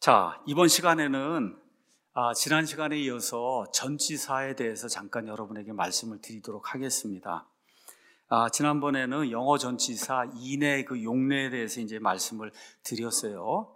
자, 이번 시간에는 지난 시간에 이어서 전치사에 대해서 잠깐 여러분에게 말씀을 드리도록 하겠습니다. 지난번에는 영어 전치사 in의 그 용례에 대해서 이제 말씀을 드렸어요.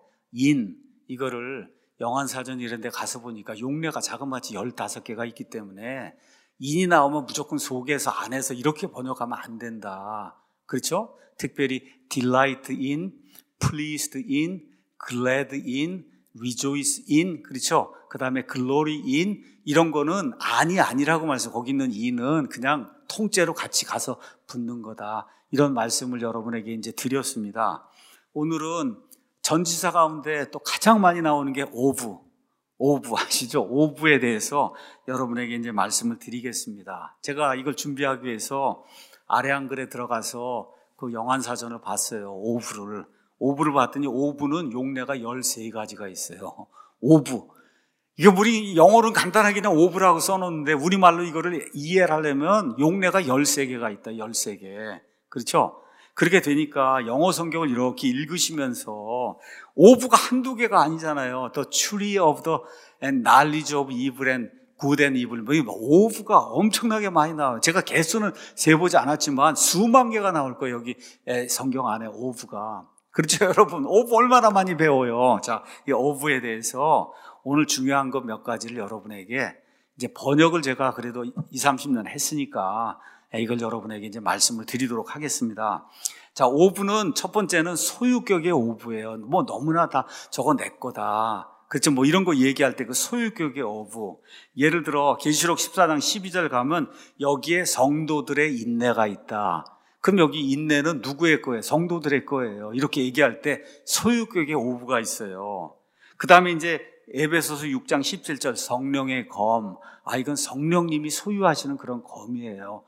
이거를 영한사전 이런 데 가서 보니까 용례가 자그마치 15개가 있기 때문에 in이 나오면 무조건 속에서 안에서 이렇게 번역하면 안 된다. 그렇죠? 특별히 delight in, pleased in, glad in, rejoice in, 그렇죠? 그 다음에 glory in, 이런 거는 아니라고 말씀, 거기 있는 in은 그냥 통째로 같이 가서 붙는 거다. 이런 말씀을 여러분에게 이제 드렸습니다. 오늘은 전치사 가운데 또 가장 많이 나오는 게 of 아시죠? of에 대해서 여러분에게 이제 말씀을 드리겠습니다. 제가 이걸 준비하기 위해서 아래 한글에 들어가서 그 영한사전을 봤어요. of를 봤더니 of는 용례가 13가지가 있어요. of. 이게 우리 영어로는 간단하게 그냥 of라고 써놓는데 우리말로 이거를 이해를 하려면 용례가 13개가 있다. 13개. 그렇죠? 그렇게 되니까 영어 성경을 이렇게 읽으시면서 of가 한두 개가 아니잖아요. The tree of the knowledge of evil and good and evil. of가 엄청나게 많이 나와요. 제가 개수는 세보지 않았지만 수만 개가 나올 거예요. 여기 성경 안에 of가. 그렇죠, 여러분? of 얼마나 많이 배워요. 자, 이 of에 대해서 오늘 중요한 것 몇 가지를 여러분에게 이제 번역을 제가 그래도 20-30년 했으니까 이걸 여러분에게 이제 말씀을 드리도록 하겠습니다. 자, of는 첫 번째는 소유격의 of예요. 뭐 너무나 다 저거 내 거다. 그렇죠. 뭐 이런 거 얘기할 때 그 소유격의 of. 예를 들어 계시록 14장 12절 가면 여기에 성도들의 인내가 있다. 그럼 여기 인내는 누구의 거예요? 성도들의 거예요. 이렇게 얘기할 때 소유격의 of가 있어요. 그 다음에 이제 에베소서 6장 17절 성령의 검. 이건 성령님이 소유하시는 그런 검이에요.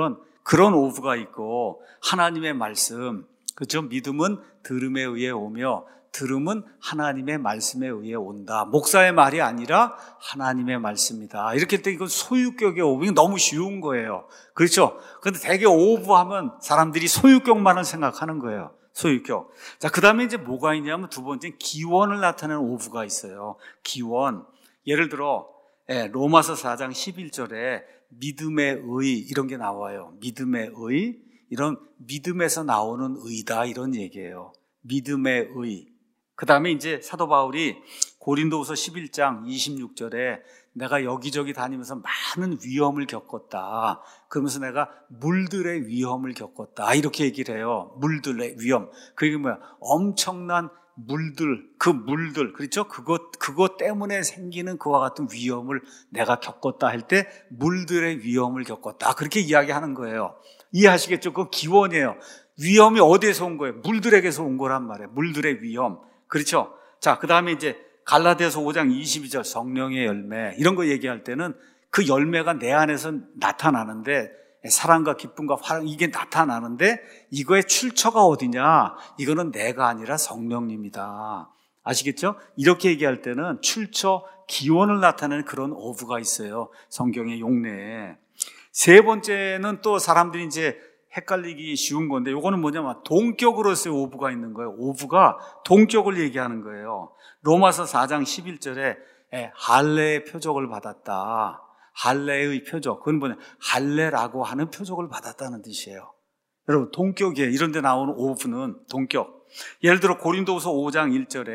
그런 of가 있고 하나님의 말씀. 그렇죠? 믿음은 들음에 의해 오며 들음은 하나님의 말씀에 의해 온다. 목사의 말이 아니라 하나님의 말씀이다. 이렇게 할 때 이건 소유격의 of. 이건 너무 쉬운 거예요. 그렇죠? 그런데 되게 of 하면 사람들이 소유격만을 생각하는 거예요. 소유격. 자, 그 다음에 이제 뭐가 있냐면 두 번째는 기원을 나타내는 of가 있어요. 기원. 예를 들어, 로마서 4장 11절에 믿음의 의, 이런 게 나와요. 믿음의 의. 이런 믿음에서 나오는 의다. 이런 얘기예요. 믿음의 의. 그 다음에 이제 사도 바울이 고린도후서 11장 26절에 내가 여기저기 다니면서 많은 위험을 겪었다. 그러면서 내가 물들의 위험을 겪었다. 이렇게 얘기를 해요. 물들의 위험. 그게 뭐야? 엄청난 물들, 그 물들, 그렇죠? 그것 때문에 생기는 그와 같은 위험을 내가 겪었다 할 때 물들의 위험을 겪었다. 그렇게 이야기하는 거예요. 이해하시겠죠? 그거 기원이에요. 위험이 어디에서 온 거예요? 물들에게서 온 거란 말이에요. 물들의 위험. 그렇죠? 자, 그 다음에 이제 갈라디아서 5장 22절 성령의 열매 이런 거 얘기할 때는 그 열매가 내 안에서 나타나는데 사랑과 기쁨과 화랑 이게 나타나는데 이거의 출처가 어디냐? 이거는 내가 아니라 성령님이다. 아시겠죠? 이렇게 얘기할 때는 출처 기원을 나타내는 그런 of가 있어요. 성경의 용례에. 세 번째는 또 사람들이 이제 헷갈리기 쉬운 건데 이거는 뭐냐면 동격으로서의 of가 있는 거예요. of가 동격을 얘기하는 거예요. 로마서 4장 11절에 할례의 표적을 받았다. 할례의 표적. 그건 뭐냐? 할례라고 하는 표적을 받았다는 뜻이에요. 여러분 동격이에요. 이런 데 나오는 of는 동격. 예를 들어 고린도후서 5장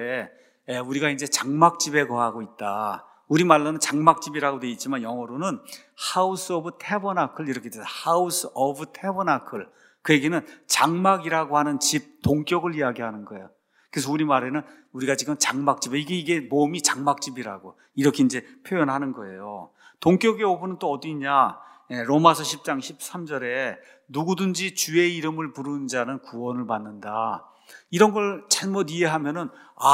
1절에 우리가 이제 장막집에 거하고 있다. 우리말로는 장막집이라고 되어 있지만 영어로는 House of Tabernacle 이렇게 돼요. House of Tabernacle. 그 얘기는 장막이라고 하는 집, 동격을 이야기하는 거예요. 그래서 우리말에는 우리가 지금 장막집, 이게 몸이 장막집이라고 이렇게 이제 표현하는 거예요. 동격의 of는 또 어디 있냐? 로마서 10장 13절에 누구든지 주의 이름을 부르는 자는 구원을 받는다. 이런 걸 잘못 이해하면은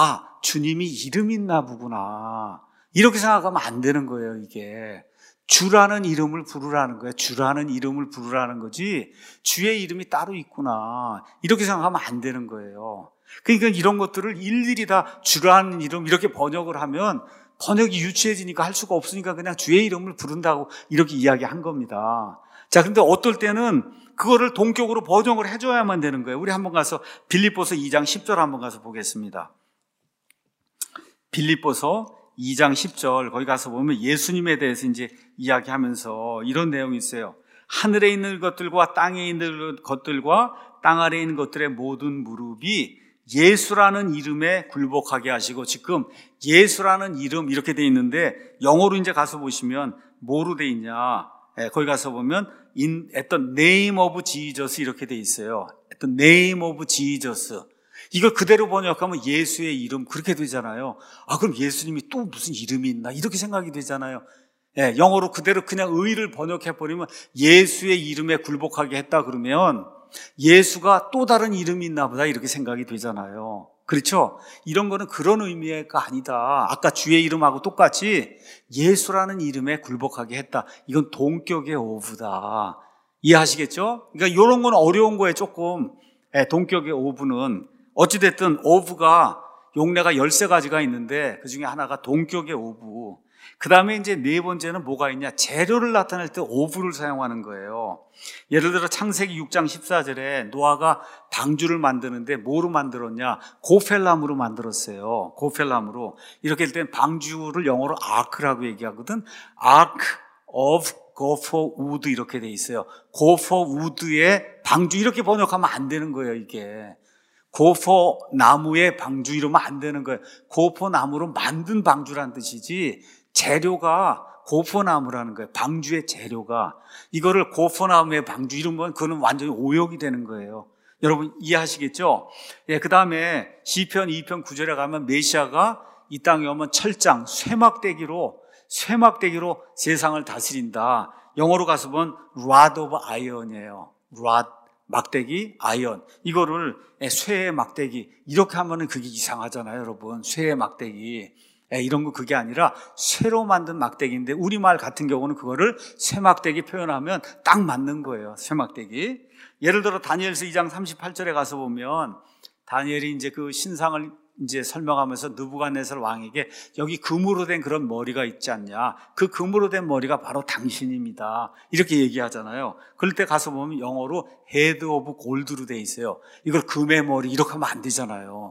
주님이 이름이 있나 보구나. 이렇게 생각하면 안 되는 거예요, 이게. 주라는 이름을 부르라는 거예요. 주라는 이름을 부르라는 거지, 주의 이름이 따로 있구나. 이렇게 생각하면 안 되는 거예요. 그러니까 이런 것들을 일일이 다 주라는 이름 이렇게 번역을 하면 번역이 유치해지니까 할 수가 없으니까 그냥 주의 이름을 부른다고 이렇게 이야기한 겁니다. 자, 근데 어떨 때는 그거를 동격으로 번역을 해줘야만 되는 거예요. 우리 한번 가서 빌립보서 2장 10절 한번 가서 보겠습니다. 빌립보서 2장 10절 거기 가서 보면 예수님에 대해서 이제 이야기하면서 이런 내용이 있어요. 하늘에 있는 것들과 땅에 있는 것들과 땅 아래에 있는 것들의 모든 무릎이 예수라는 이름에 굴복하게 하시고, 지금 예수라는 이름 이렇게 돼 있는데 영어로 이제 가서 보시면 뭐로 돼 있냐? 거기 가서 보면 at the name of Jesus 이렇게 돼 있어요. at the name of Jesus. 이걸 그대로 번역하면 예수의 이름 그렇게 되잖아요. 그럼 예수님이 또 무슨 이름이 있나 이렇게 생각이 되잖아요. 영어로 그대로 그냥 의를 번역해버리면 예수의 이름에 굴복하게 했다 그러면 예수가 또 다른 이름이 있나 보다 이렇게 생각이 되잖아요. 그렇죠? 이런 거는 그런 의미가 아니다. 아까 주의 이름하고 똑같이 예수라는 이름에 굴복하게 했다. 이건 동격의 오브다. 이해하시겠죠? 그러니까 이런 건 어려운 거예요, 조금. 동격의 오브는. 어찌됐든 오브가 용례가 13가지가 있는데 그 중에 하나가 동격의 오브. 그 다음에 이제 네 번째는 뭐가 있냐? 재료를 나타낼 때 오브를 사용하는 거예요. 예를 들어 창세기 6장 14절에 노아가 방주를 만드는데 뭐로 만들었냐? 고펠나무로 만들었어요. 고펠나무로. 이렇게 될 땐 방주를 영어로 아크라고 얘기하거든. Ark of gopher wood 이렇게 돼 있어요. gopher wood의 방주 이렇게 번역하면 안 되는 거예요, 이게. 고포 나무의 방주 이러면 안 되는 거예요. 고포 나무로 만든 방주란 뜻이지 재료가 고포나무라는 거예요. 방주의 재료가. 이거를 고포나무의 방주 이러면 그거는 완전히 오역이 되는 거예요. 여러분 이해하시겠죠? 그 다음에 시편 2편 9절에 가면 메시아가 이 땅에 오면 철장, 쇠막대기로 세상을 다스린다. 영어로 가서 보면 rod of iron이에요. rod, 막대기, 아이언. 이거를 쇠의 막대기 이렇게 하면은 그게 이상하잖아요, 여러분. 쇠의 막대기. 이런 거 그게 아니라 쇠로 만든 막대기인데 우리말 같은 경우는 그거를 쇠막대기 표현하면 딱 맞는 거예요. 쇠막대기. 예를 들어 다니엘서 2장 38절에 가서 보면 다니엘이 이제 그 신상을 이제 설명하면서 느부갓네살 왕에게 여기 금으로 된 그런 머리가 있지 않냐? 그 금으로 된 머리가 바로 당신입니다. 이렇게 얘기하잖아요. 그럴 때 가서 보면 영어로 헤드 오브 골드로 돼 있어요. 이걸 금의 머리 이렇게 하면 안 되잖아요.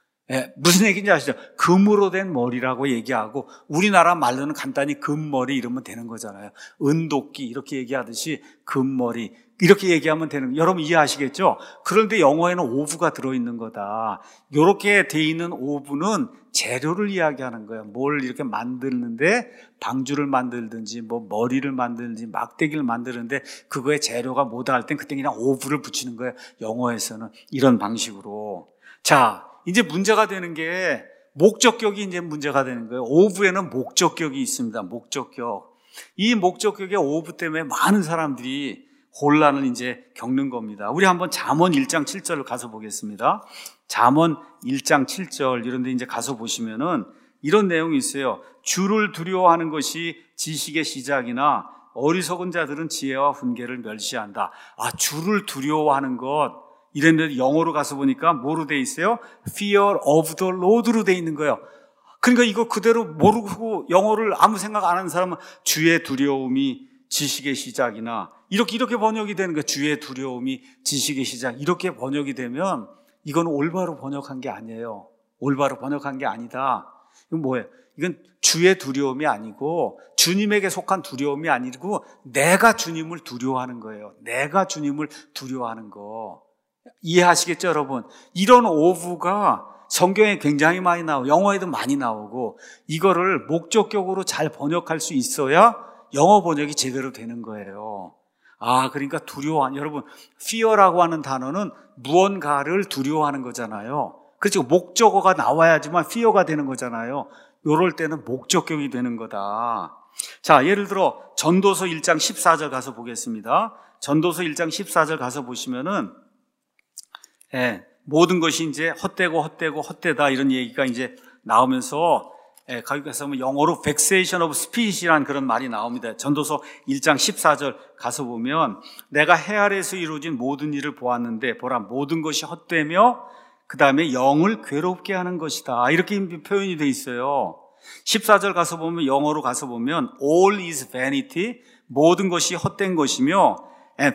무슨 얘기인지 아시죠? 금으로 된 머리라고 얘기하고 우리나라 말로는 간단히 금머리 이러면 되는 거잖아요. 은도끼 이렇게 얘기하듯이 금머리 이렇게 얘기하면 되는 거예요. 여러분 이해하시겠죠? 그런데 영어에는 오브가 들어있는 거다. 이렇게 돼 있는 오브는 재료를 이야기하는 거예요. 뭘 이렇게 만드는데 방주를 만들든지 뭐 머리를 만들든지 막대기를 만드는데 그거의 재료가 뭐다 할 땐 그때 그냥 오브를 붙이는 거예요. 영어에서는 이런 방식으로. 자, 이제 문제가 되는 게 목적격이 이제 문제가 되는 거예요. 오브에는 목적격이 있습니다. 목적격. 이 목적격의 오브 때문에 많은 사람들이 혼란을 이제 겪는 겁니다. 우리 한번 잠언 1장 7절을 가서 보겠습니다. 잠언 1장 7절 이런 데 이제 가서 보시면은 이런 내용이 있어요. 주를 두려워하는 것이 지식의 시작이나 어리석은 자들은 지혜와 훈계를 멸시한다. 주를 두려워하는 것. 이랬는데 영어로 가서 보니까 뭐로 돼 있어요? Fear of the Lord로 돼 있는 거예요. 그러니까 이거 그대로 모르고 영어를 아무 생각 안 하는 사람은 주의 두려움이 지식의 시작이나 이렇게 번역이 되는 거예요. 주의 두려움이 지식의 시작 이렇게 번역이 되면 이건 올바로 번역한 게 아니에요. 올바로 번역한 게 아니다. 이건 뭐예요? 이건 주의 두려움이 아니고 주님에게 속한 두려움이 아니고 내가 주님을 두려워하는 거예요. 내가 주님을 두려워하는 거. 이해하시겠죠, 여러분? 이런 오브가 성경에 굉장히 많이 나오고 영어에도 많이 나오고 이거를 목적격으로 잘 번역할 수 있어야 영어 번역이 제대로 되는 거예요. 그러니까 두려워하는, 여러분, fear라고 하는 단어는 무언가를 두려워하는 거잖아요. 그렇죠. 목적어가 나와야지만 fear가 되는 거잖아요. 이럴 때는 목적격이 되는 거다. 자, 예를 들어 전도서 1장 14절 가서 보겠습니다. 전도서 1장 14절 가서 보시면은 모든 것이 이제 헛되다 이런 얘기가 이제 나오면서 거기 가서 영어로 vexation of spirit이라는 그런 말이 나옵니다. 전도서 1장 14절 가서 보면 내가 해 아래에서 이루어진 모든 일을 보았는데 보라 모든 것이 헛되며 그 다음에 영을 괴롭게 하는 것이다. 이렇게 표현이 돼 있어요. 14절 가서 보면 영어로 가서 보면 all is vanity 모든 것이 헛된 것이며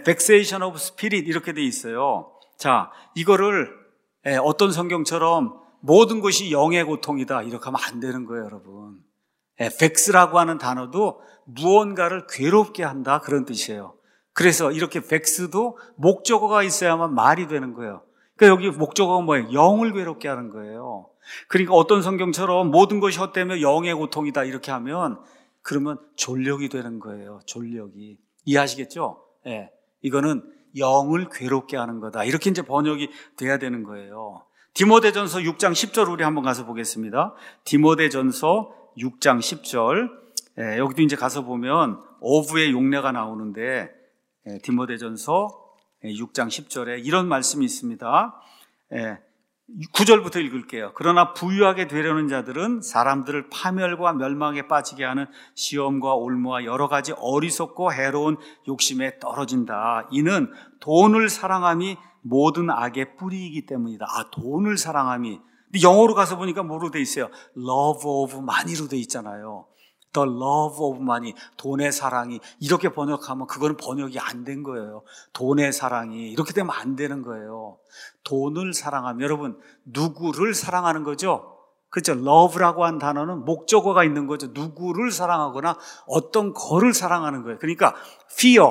vexation of spirit 이렇게 돼 있어요. 자, 이거를 어떤 성경처럼 모든 것이 영의 고통이다 이렇게 하면 안 되는 거예요, 여러분. vex라고 하는 단어도 무언가를 괴롭게 한다 그런 뜻이에요. 그래서 이렇게 vex도 목적어가 있어야만 말이 되는 거예요. 그러니까 여기 목적어가 뭐예요? 영을 괴롭게 하는 거예요. 그러니까 어떤 성경처럼 모든 것이 헛되며 영의 고통이다 이렇게 하면 그러면 졸력이 되는 거예요. 졸력이. 이해하시겠죠? 예. 이거는 영을 괴롭게 하는 거다. 이렇게 이제 번역이 돼야 되는 거예요. 디모데전서 6장 10절 우리 한번 가서 보겠습니다. 디모데전서 6장 10절. 예, 여기도 이제 가서 보면 어부의 용례가 나오는데 디모데전서 6장 10절에 이런 말씀이 있습니다. 9절부터 읽을게요. 그러나 부유하게 되려는 자들은 사람들을 파멸과 멸망에 빠지게 하는 시험과 올무와 여러 가지 어리석고 해로운 욕심에 떨어진다. 이는 돈을 사랑함이 모든 악의 뿌리이기 때문이다. 돈을 사랑함이. 근데 영어로 가서 보니까 뭐로 돼 있어요? love of money로 돼 있잖아요. The love of money, 돈의 사랑이. 이렇게 번역하면 그거는 번역이 안 된 거예요. 돈의 사랑이. 이렇게 되면 안 되는 거예요. 돈을 사랑하면, 여러분, 누구를 사랑하는 거죠? 그렇죠? love라고 한 단어는 목적어가 있는 거죠. 누구를 사랑하거나 어떤 거를 사랑하는 거예요. 그러니까 fear,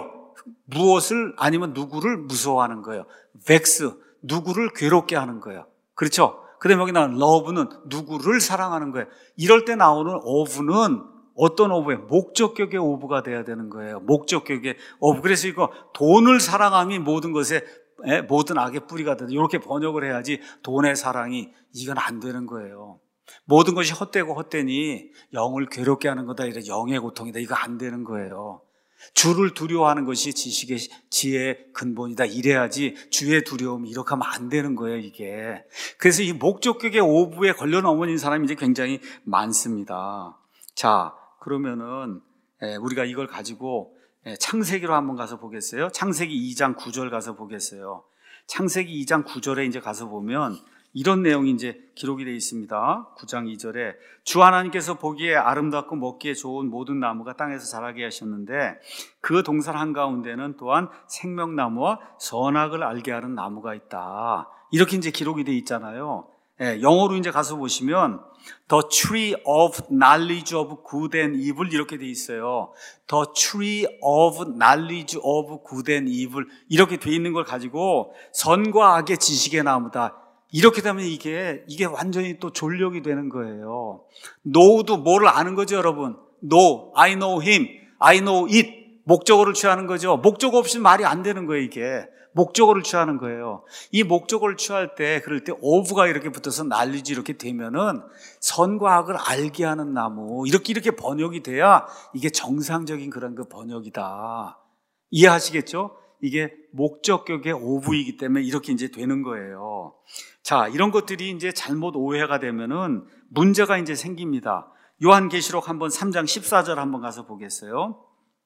무엇을 아니면 누구를 무서워하는 거예요. vex, 누구를 괴롭게 하는 거예요. 그렇죠? 그 다음에 여기 나오는 love는 누구를 사랑하는 거예요. 이럴 때 나오는 of는 어떤 어부예요? 목적격의 어부가 돼야 되는 거예요. 목적격의 어부. 그래서 이거 돈을 사랑함이 모든 것에 모든 악의 뿌리가 된다. 이렇게 번역을 해야지 돈의 사랑이 이건 안 되는 거예요. 모든 것이 헛되고 헛되니 영을 괴롭게 하는 거다. 이래 영의 고통이다. 이거 안 되는 거예요. 주를 두려워하는 것이 지식의 지혜의 근본이다. 이래야지 주의 두려움이 이렇게 하면 안 되는 거예요, 이게. 그래서 이 목적격의 오부에 걸려 넘어진 사람이 이제 굉장히 많습니다. 자, 그러면은 우리가 이걸 가지고 창세기로 한번 가서 보겠어요. 창세기 2장 9절 가서 보겠어요. 창세기 2장 9절에 이제 가서 보면 이런 내용이 이제 기록이 되어 있습니다. 9장 2절에 주 하나님께서 보기에 아름답고 먹기에 좋은 모든 나무가 땅에서 자라게 하셨는데 그 동산 한가운데는 또한 생명나무와 선악을 알게 하는 나무가 있다. 이렇게 이제 기록이 되어 있잖아요. 영어로 이제 가서 보시면 The tree of knowledge of good and evil 이렇게 돼 있어요. The tree of knowledge of good and evil 이렇게 돼 있는 걸 가지고 선과 악의 지식의 나무다. 이렇게 되면 이게 완전히 또 졸력이 되는 거예요. know도 뭐를 아는 거죠, 여러분. know, I know him, I know it. 목적어를 취하는 거죠. 목적어 없이 말이 안 되는 거예요, 이게. 목적어를 취하는 거예요. 이 목적어를 취할 때, 그럴 때 of가 이렇게 붙어서 knowledge 이렇게 되면은 선과 악을 알게 하는 나무. 이렇게 번역이 돼야 이게 정상적인 그런 그 번역이다. 이해하시겠죠? 이게 목적격의 of이기 때문에 이렇게 이제 되는 거예요. 자, 이런 것들이 이제 잘못 오해가 되면은 문제가 이제 생깁니다. 요한계시록 한번 3장 14절 한번 가서 보겠어요.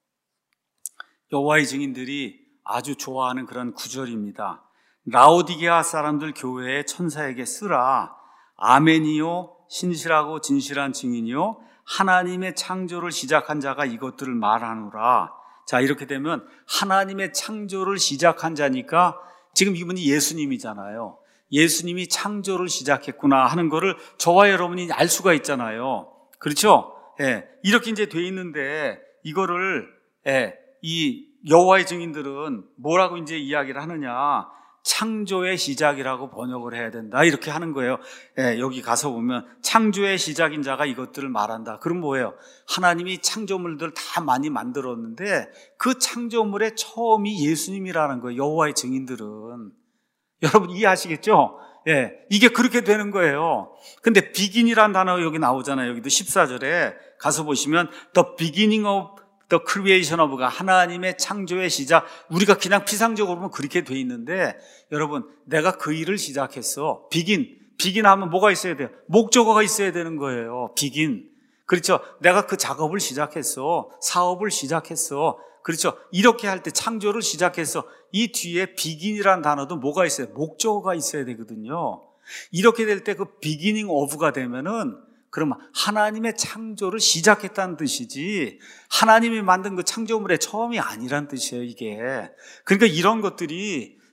여호와의 증인들이 아주 좋아하는 그런 구절입니다. 라오디게아 사람들 교회의 천사에게 쓰라. 아멘이요 신실하고 진실한 증인이요 하나님의 창조를 시작한 자가 이것들을 말하노라. 자, 이렇게 되면 하나님의 창조를 시작한 자니까 지금 이분이 예수님이잖아요. 예수님이 창조를 시작했구나 하는 거를 저와 여러분이 알 수가 있잖아요. 그렇죠? 이렇게 이제 돼 있는데 이거를 이 여호와의 증인들은 뭐라고 이제 이야기를 하느냐? 창조의 시작이라고 번역을 해야 된다. 이렇게 하는 거예요. 여기 가서 보면 창조의 시작인 자가 이것들을 말한다. 그럼 뭐예요? 하나님이 창조물들 다 많이 만들었는데 그 창조물의 처음이 예수님이라는 거예요. 여호와의 증인들은. 여러분 이해하시겠죠? 이게 그렇게 되는 거예요. 근데 begin이라는 단어가 여기 나오잖아요. 여기도 14절에 가서 보시면 the beginning of the creation of가 하나님의 창조의 시작. 우리가 그냥 피상적으로 보면 그렇게 돼 있는데 여러분 내가 그 일을 시작했어. begin 하면 뭐가 있어야 돼요? 목적어가 있어야 되는 거예요. begin. 그렇죠? 내가 그 작업을 시작했어. 사업을 시작했어. 그렇죠? 이렇게 할 때 창조를 시작했어. 이 뒤에 begin이라는 단어도 뭐가 있어요? 목적어가 있어야 되거든요. 이렇게 될 때 그 beginning of가 되면은 그러면 하나님의 창조를 시작했다는 뜻이지 하나님이 만든 그 창조물의 처음이 아니란 뜻이에요, 이게. 그러니까 이런 것들이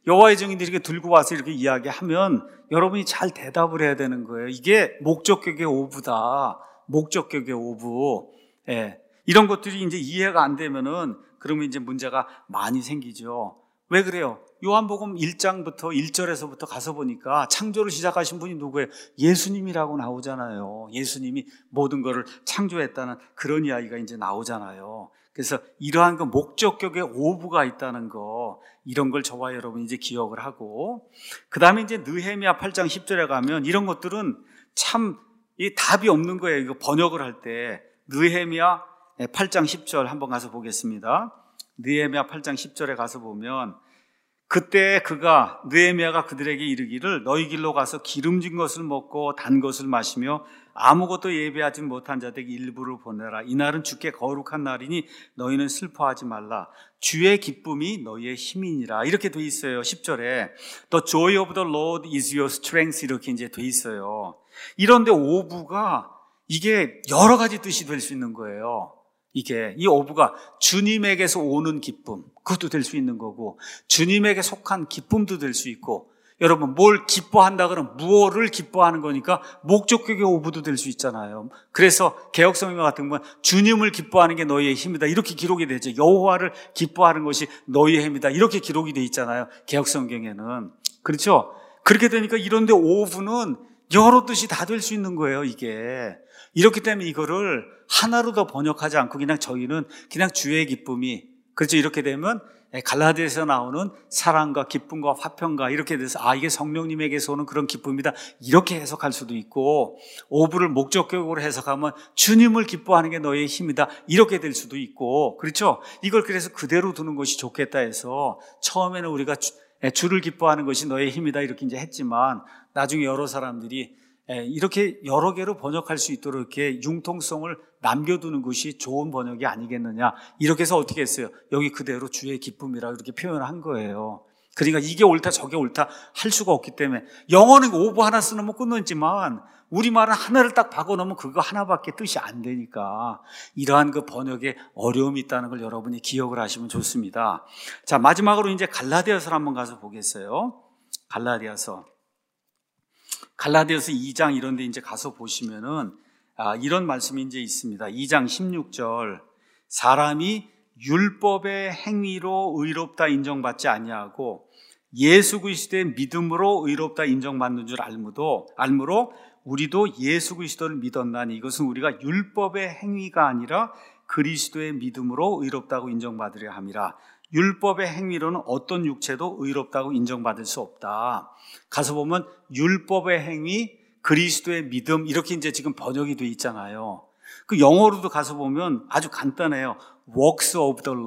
여호와의 증인들이 이렇게 들고 와서 이렇게 이야기하면 여러분이 잘 대답을 해야 되는 거예요. 이게 목적격의 오부다. 목적격의 오부. 예. 이런 것들이 이제 이해가 안 되면은 그러면 이제 문제가 많이 생기죠. 왜 그래요? 요한복음 1장부터 1절에서부터 가서 보니까 창조를 시작하신 분이 누구예요? 예수님이라고 나오잖아요. 예수님이 모든 것을 창조했다는 그런 이야기가 이제 나오잖아요. 그래서 이러한 그 목적격의 오부가 있다는 거, 이런 걸 저와 여러분이 이제 기억을 하고, 그 다음에 이제 느헤미야 8장 10절에 가면 이런 것들은 참 이 답이 없는 거예요. 이거 번역을 할 때. 느헤미야 8장 10절 한번 가서 보겠습니다. 느헤미야 8장 10절에 가서 보면, 그때 느헤미야가 그들에게 이르기를 너희 길로 가서 기름진 것을 먹고 단 것을 마시며 아무것도 예배하지 못한 자들에게 일부를 보내라. 이날은 주께 거룩한 날이니 너희는 슬퍼하지 말라. 주의 기쁨이 너희의 힘이니라. 이렇게 돼 있어요. 10절에 The joy of the Lord is your strength 이렇게 이제 돼 있어요. 이런데 오부가 이게 여러 가지 뜻이 될 수 있는 거예요. 이 오부가 주님에게서 오는 기쁨, 그것도 될 수 있는 거고, 주님에게 속한 기쁨도 될 수 있고, 여러분 뭘 기뻐한다 그러면 무엇을 기뻐하는 거니까 목적격의 오부도 될 수 있잖아요. 그래서 개역성경 같은 건 주님을 기뻐하는 게 너희의 힘이다 이렇게 기록이 되죠. 여호와를 기뻐하는 것이 너희의 힘이다 이렇게 기록이 돼 있잖아요. 개역성경에는. 그렇죠? 그렇게 되니까 이런데 오부는 여러 뜻이 다 될 수 있는 거예요. 이게 이렇기 때문에 이거를 하나로 더 번역하지 않고 그냥 저희는 그냥 주의 기쁨이, 그렇죠? 이렇게 되면 갈라디아에서 나오는 사랑과 기쁨과 화평과 이렇게 돼서 이게 성령님에게서 오는 그런 기쁨이다 이렇게 해석할 수도 있고, 오부를 목적격으로 해석하면 주님을 기뻐하는 게 너의 힘이다 이렇게 될 수도 있고, 그렇죠? 이걸 그래서 그대로 두는 것이 좋겠다 해서 처음에는 우리가 주를 기뻐하는 것이 너의 힘이다 이렇게 이제 했지만, 나중에 여러 사람들이 이렇게 여러 개로 번역할 수 있도록 이렇게 융통성을 남겨두는 것이 좋은 번역이 아니겠느냐 이렇게 해서 어떻게 했어요? 여기 그대로 주의 기쁨이라고 이렇게 표현한 거예요. 그러니까 이게 옳다 저게 옳다 할 수가 없기 때문에, 영어는 오부 하나 쓰면 끝났지만 우리말은 하나를 딱 박아놓으면 그거 하나밖에 뜻이 안 되니까 이러한 그 번역에 어려움이 있다는 걸 여러분이 기억을 하시면 좋습니다. 자, 마지막으로 이제 갈라디아서를 한번 가서 보겠어요. 갈라디아서 2장 이런 데 이제 가서 보시면은 이런 말씀이 이제 있습니다. 2장 16절. 사람이 율법의 행위로 의롭다 인정받지 아니하고 예수 그리스도의 믿음으로 의롭다 인정받는 줄 알므로 우리도 예수 그리스도를 믿었나니 이것은 우리가 율법의 행위가 아니라 그리스도의 믿음으로 의롭다고 인정받으려 함이라. 율법의 행위로는 어떤 육체도 의롭다고 인정받을 수 없다. 가서 보면 율법의 행위, 그리스도의 믿음 이렇게 이제 지금 번역이 돼 있잖아요. 그 영어로도 가서 보면 아주 간단해요. works of the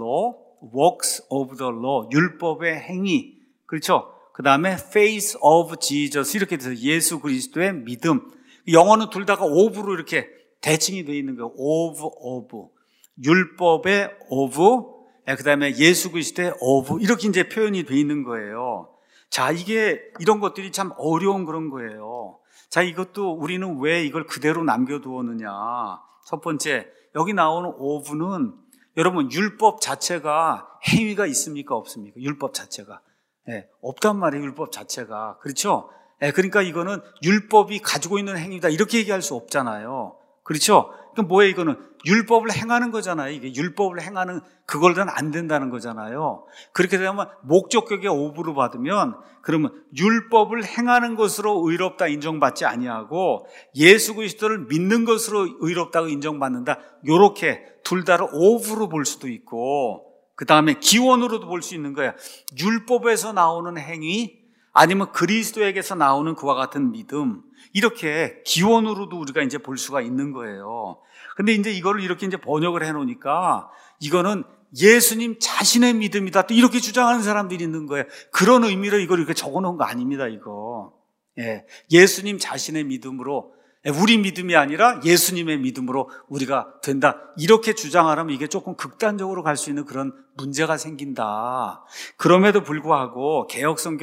law, 율법의 행위. 그렇죠? 그 다음에 faith of Jesus 이렇게 돼서 예수 그리스도의 믿음. 영어는 둘 다가 of로 이렇게 대칭이 돼 있는 거예요. of. 율법의 of, 그 다음에 예수 그리스도의 of 이렇게 이제 표현이 돼 있는 거예요. 자, 이런 것들이 참 어려운 그런 거예요. 자, 이것도 우리는 왜 이걸 그대로 남겨두었느냐. 첫 번째, 여기 나오는 of는 여러분 율법 자체가 행위가 있습니까? 없습니까? 율법 자체가. 없단 말이에요. 율법 자체가. 그렇죠? 그러니까 이거는 율법이 가지고 있는 행위다 이렇게 얘기할 수 없잖아요. 그렇죠? 그럼 뭐예요? 이거는 율법을 행하는 거잖아요. 이게 율법을 행하는 그걸로는 안 된다는 거잖아요. 그렇게 되면 목적격의 오부로 받으면 그러면 율법을 행하는 것으로 의롭다 인정받지 아니하고 예수 그리스도를 믿는 것으로 의롭다고 인정받는다. 요렇게 둘 다를 오부로 볼 수도 있고, 그 다음에 기원으로도 볼 수 있는 거야. 율법에서 나오는 행위 아니면 그리스도에게서 나오는 그와 같은 믿음, 이렇게 기원으로도 우리가 이제 볼 수가 있는 거예요. 근데 이제 이거를 이렇게 이제 번역을 해 놓으니까 이거는 예수님 자신의 믿음이다 또 이렇게 주장하는 사람들이 있는 거예요. 그런 의미로 이걸 이렇게 적어 놓은 거 아닙니다, 이거. 예수님 자신의 믿음으로, 우리 믿음이 아니라 예수님의 믿음으로 우리가 된다. 이렇게 주장하려면 이게 조금 극단적으로 갈 수 있는 그런 문제가 생긴다. 그럼에도 불구하고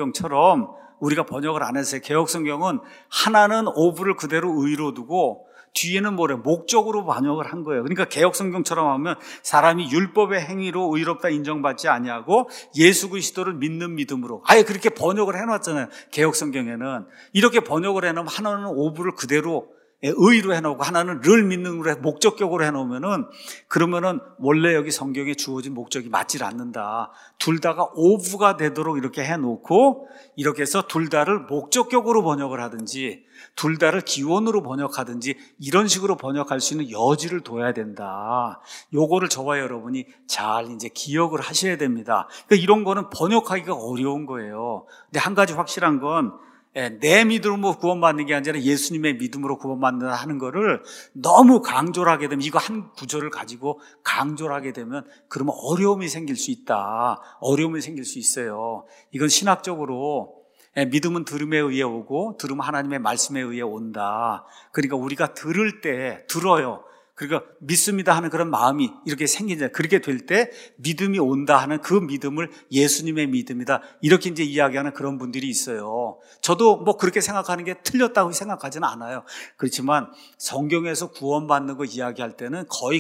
개역성경처럼 우리가 번역을 안 했어요. 개역성경은 하나는 오브를 그대로 의로 두고 뒤에는 뭐래? 목적으로 번역을 한 거예요. 그러니까 개역성경처럼 하면 사람이 율법의 행위로 의롭다 인정받지 아니하고 예수 그리스도를 믿는 믿음으로, 아예 그렇게 번역을 해놨잖아요. 개역성경에는 이렇게 번역을 해놓으면 하나는 오브를 그대로 의로 해놓고 하나는 를 믿는 으로 목적격으로 해놓으면은, 그러면은 원래 여기 성경에 주어진 목적이 맞질 않는다. 둘 다가 오브가 되도록 이렇게 해놓고, 이렇게 해서 둘 다를 목적격으로 번역을 하든지 둘 다를 기원으로 번역하든지 이런 식으로 번역할 수 있는 여지를 둬야 된다. 요거를 저와 여러분이 잘 이제 기억을 하셔야 됩니다. 그러니까 이런 거는 번역하기가 어려운 거예요. 근데 한 가지 확실한 건, 내 믿음으로 구원받는 게 아니라 예수님의 믿음으로 구원받는다 하는 거를 너무 강조를 하게 되면, 이거 한 구절을 가지고 강조를 하게 되면 그러면 어려움이 생길 수 있다. 어려움이 생길 수 있어요. 이건 신학적으로 믿음은 들음에 의해 오고 들음은 하나님의 말씀에 의해 온다. 그러니까 우리가 들을 때 들어요. 그러니까 믿습니다 하는 그런 마음이 이렇게 생기잖아요. 그렇게 될 때 믿음이 온다 하는 그 믿음을 예수님의 믿음이다, 이렇게 이제 이야기하는 그런 분들이 있어요. 저도 뭐 그렇게 생각하는 게 틀렸다고 생각하지는 않아요. 그렇지만 성경에서 구원받는 거 이야기할 때는 거의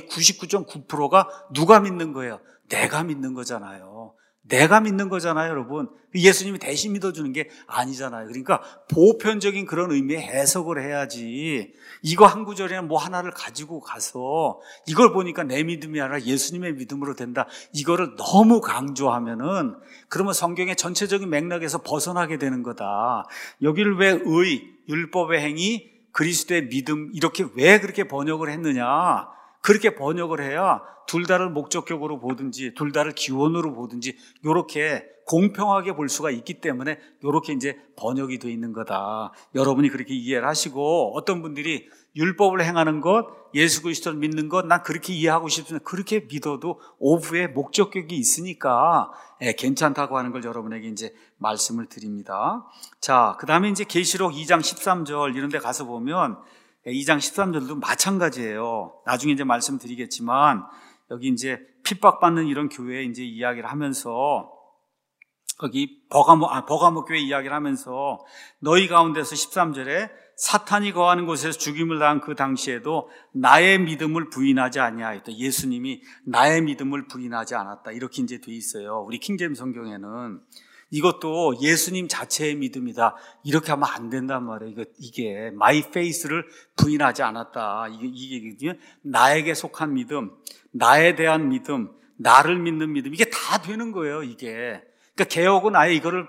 99.9%가 누가 믿는 거예요? 내가 믿는 거잖아요. 내가 믿는 거잖아요, 여러분. 예수님이 대신 믿어주는 게 아니잖아요. 그러니까 보편적인 그런 의미의 해석을 해야지, 이거 한 구절이나 뭐 하나를 가지고 가서 이걸 보니까 내 믿음이 아니라 예수님의 믿음으로 된다, 이거를 너무 강조하면은 그러면 성경의 전체적인 맥락에서 벗어나게 되는 거다. 여기를 왜 율법의 행위, 그리스도의 믿음 이렇게 왜 그렇게 번역을 했느냐? 그렇게 번역을 해야 둘 다를 목적격으로 보든지 둘 다를 기원으로 보든지 이렇게 공평하게 볼 수가 있기 때문에 이렇게 이제 번역이 되어 있는 거다. 여러분이 그렇게 이해를 하시고, 어떤 분들이 율법을 행하는 것, 예수 그리스도를 믿는 것, 난 그렇게 이해하고 싶으면 그렇게 믿어도 오후에 목적격이 있으니까 괜찮다고 하는 걸 여러분에게 이제 말씀을 드립니다. 자, 그 다음에 이제 계시록 2장 13절 이런 데 가서 보면 2장 13절도 마찬가지예요. 나중에 이제 말씀드리겠지만, 여기 이제 핍박받는 이런 교회에 이제 이야기를 하면서, 거기 버가모 교회 이야기를 하면서 너희 가운데서 13절에 사탄이 거하는 곳에서 죽임을 당한 그 당시에도 나의 믿음을 부인하지 아니하였다. 예수님이 나의 믿음을 부인하지 않았다. 이렇게 이제 돼 있어요. 우리 킹제임스 성경에는. 이것도 예수님 자체의 믿음이다, 이렇게 하면 안 된단 말이에요. 이게 my faith를 부인하지 않았다. 이게 나에게 속한 믿음, 나에 대한 믿음, 나를 믿는 믿음, 이게 다 되는 거예요. 이게. 그러니까 개역은 아예 이거를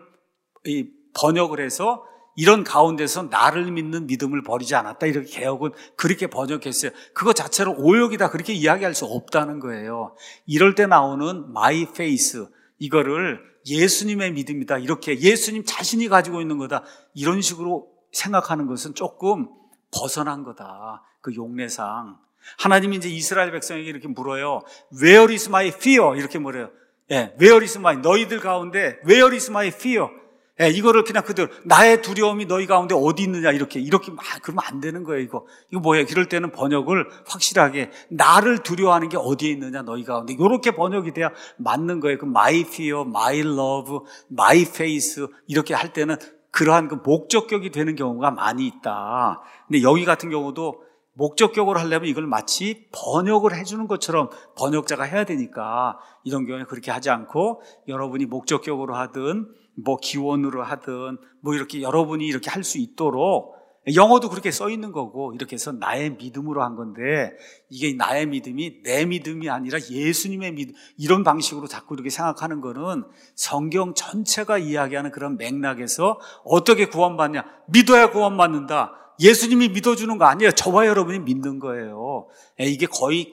번역을 해서 이런 가운데서 나를 믿는 믿음을 버리지 않았다, 이렇게 개역은 그렇게 번역했어요. 그거 자체로 오역이다, 그렇게 이야기할 수 없다는 거예요. 이럴 때 나오는 my faith, 이거를 예수님의 믿음이다, 이렇게 예수님 자신이 가지고 있는 거다, 이런 식으로 생각하는 것은 조금 벗어난 거다. 그 용례상 하나님이 이제 이스라엘 백성에게 이렇게 물어요. Where is my fear? 이렇게 물어요. Where is my, 너희들 가운데 Where is my fear? 이거를 그냥 그대로 나의 두려움이 너희 가운데 어디 있느냐, 이렇게 그러면 안 되는 거예요. 이거 뭐예요? 이럴 때는 번역을 확실하게 나를 두려워하는 게 어디에 있느냐, 너희 가운데, 이렇게 번역이 돼야 맞는 거예요. 그 my fear, my love, my faith 이렇게 할 때는 그러한 그 목적격이 되는 경우가 많이 있다. 근데 여기 같은 경우도 목적격으로 하려면 이걸 마치 번역을 해주는 것처럼 번역자가 해야 되니까 이런 경우에 그렇게 하지 않고 여러분이 목적격으로 하든 뭐 기원으로 하든 뭐 이렇게 여러분이 이렇게 할 수 있도록, 영어도 그렇게 써 있는 거고 이렇게 해서 나의 믿음으로 한 건데, 이게 나의 믿음이 내 믿음이 아니라 예수님의 믿음, 이런 방식으로 자꾸 이렇게 생각하는 거는 성경 전체가 이야기하는 그런 맥락에서 어떻게 구원받냐, 믿어야 구원받는다, 예수님이 믿어주는 거 아니에요. 저와 여러분이 믿는 거예요. 이게 거의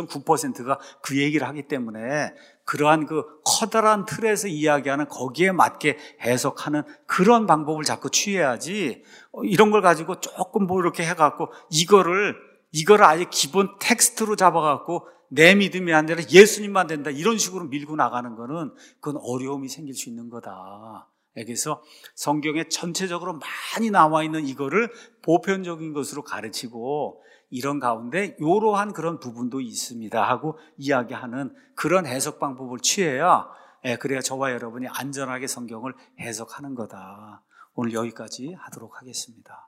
99.9%가 그 얘기를 하기 때문에 그러한 그 커다란 틀에서 이야기하는 거기에 맞게 해석하는 그런 방법을 자꾸 취해야지, 이런 걸 가지고 조금 뭐 이렇게 해갖고 이거를 아예 기본 텍스트로 잡아갖고 내 믿음이 아니라 예수님만 된다, 이런 식으로 밀고 나가는 거는 그건 어려움이 생길 수 있는 거다. 그래서 성경에 전체적으로 많이 나와 있는 이거를 보편적인 것으로 가르치고, 이런 가운데 이러한 그런 부분도 있습니다 하고 이야기하는 그런 해석 방법을 취해야, 그래야 저와 여러분이 안전하게 성경을 해석하는 거다. 오늘 여기까지 하도록 하겠습니다.